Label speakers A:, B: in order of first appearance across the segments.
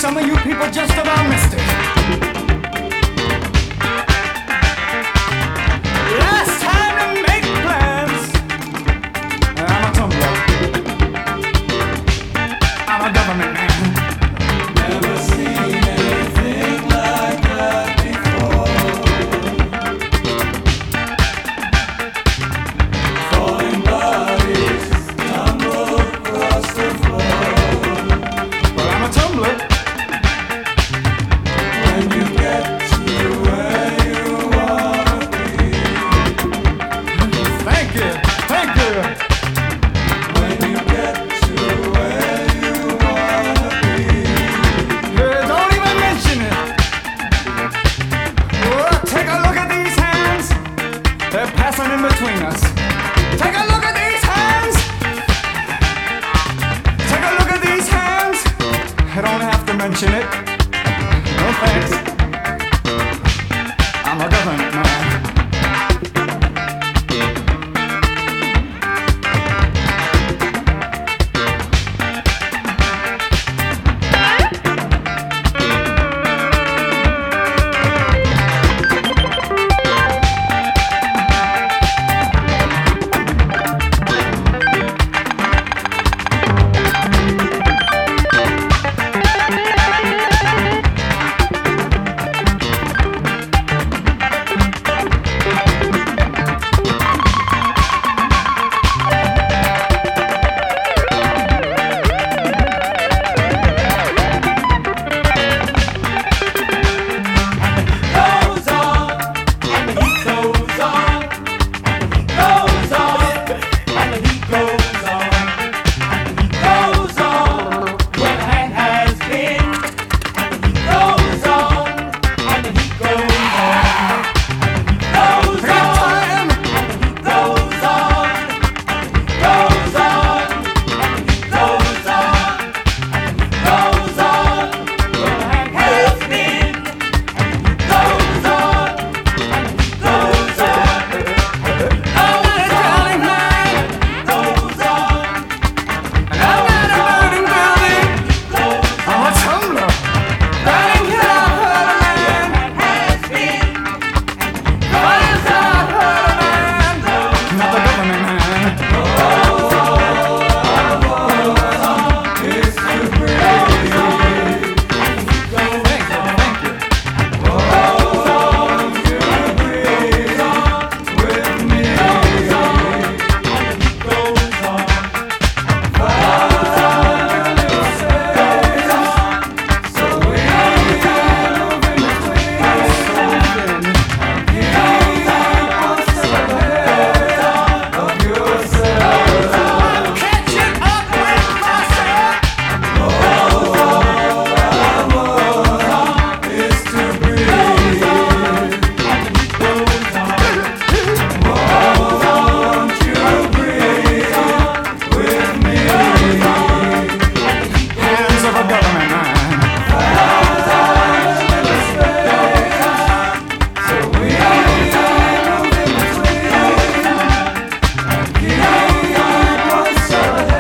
A: Some of you people just about missed it. Last time to make plans. I'm a tumbler. I'm a government man.
B: Never seen anything like that before. Falling bodies tumble across the floor.
A: Well, I'm a tumbler.
B: When you get to where you wanna be.
A: Thank you. Thank you.
B: When you get to where you wanna be.
A: Don't even mention it. Oh, take a look at these hands. They're passing in between us. Take a look at these hands. Take a look at these hands. I don't have to mention it. No thanks. I'm a government man.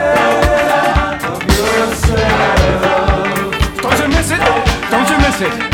A: Don't you miss it?